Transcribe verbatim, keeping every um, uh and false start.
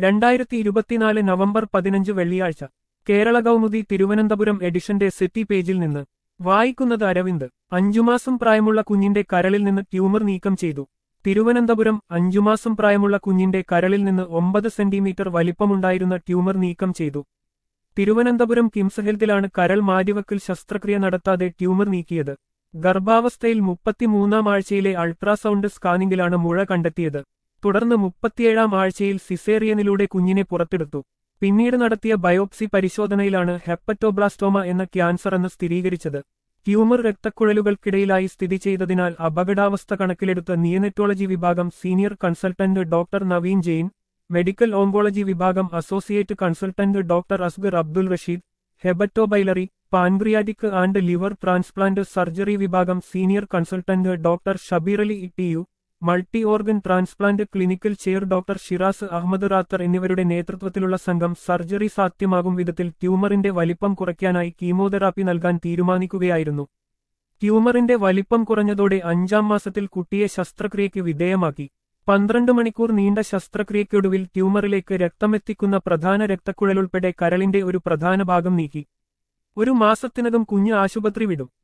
രണ്ടായിരത്തി ഇരുപത്തിനാല് നവംബർ പതിനഞ്ച് വെള്ളിയാഴ്ച കേരള കൗമുദി തിരുവനന്തപുരം എഡിഷന്റെ സിറ്റി പേജിൽ നിന്ന് വായിക്കുന്നത് അരവിന്ദ്. അഞ്ചുമാസം പ്രായമുള്ള കുഞ്ഞിന്റെ കരളിൽ നിന്ന് ട്യൂമർ നീക്കം ചെയ്തു. തിരുവനന്തപുരം അഞ്ചുമാസം പ്രായമുള്ള കുഞ്ഞിന്റെ കരളിൽ നിന്ന് ഒമ്പത് സെന്റിമീറ്റർ വലിപ്പമുണ്ടായിരുന്ന ട്യൂമർ നീക്കം ചെയ്തു. തിരുവനന്തപുരം കിംസ് ഹെൽത്തിലാണ് കരൾ മാറ്റിവെക്കൽ ശസ്ത്രക്രിയ നടത്താതെ ട്യൂമർ നീക്കിയത്. ഗർഭാവസ്ഥയിൽ മുപ്പത്തിമൂന്നാം ആഴ്ചയിലെ അൾട്രാസൗണ്ട് സ്കാനിംഗിലാണ് മുഴ കണ്ടെത്തിയത്. തുടർന്ന് മുപ്പത്തിയേഴാം ആഴ്ചയിൽ സിസേറിയനിലൂടെ കുഞ്ഞിനെ പുറത്തെടുത്തു. പിന്നീട് നടത്തിയ ബയോപ്സി പരിശോധനയിലാണ് ഹെപ്പറ്റോബ്ലാസ്റ്റോമ എന്ന ക്യാൻസർ എന്ന് സ്ഥിരീകരിച്ചത്. ട്യൂമർ രക്തക്കുഴലുകൾക്കിടയിലായി സ്ഥിതി ചെയ്തതിനാൽ അപകടാവസ്ഥ കണക്കിലെടുത്ത നിയനറ്റോളജി വിഭാഗം senior consultant doctor Naveen Jain, medical oncology വിഭാഗം associate consultant doctor Asghar Abdul Rasheed, hepatobiliary, pancreatic and liver transplant surgery വിഭാഗം senior consultant doctor Shabeer Ali Ittiyu, multi organ transplant clinical chair doctor Shiraz Ahmed Rather എന്നിവരുടെ നേതൃത്വത്തിലുള്ള സംഘം സർജറി സാധ്യമാകും വിധത്തിൽ ട്യൂമറിന്റെ വലിപ്പം കുറയ്ക്കാനായി കീമോതെറാപ്പി നൽകാൻ തീരുമാനിക്കുകയായിരുന്നു. ട്യൂമറിന്റെ വലിപ്പം കുറഞ്ഞതോടെ അഞ്ചാം മാസത്തിൽ കുട്ടിയെ ശസ്ത്രക്രിയയ്ക്ക് വിധേയമാക്കി. പന്ത്രണ്ട് മണിക്കൂർ നീണ്ട ശസ്ത്രക്രിയയ്ക്കൊടുവിൽ ട്യൂമറിലേക്ക് രക്തമെത്തിക്കുന്ന പ്രധാന രക്തക്കുഴലുൾപ്പെടെ കരളിന്റെ ഒരു പ്രധാന ഭാഗം നീക്കി. ഒരു മാസത്തിനകം കുഞ്ഞ് ആശുപത്രി വിടും.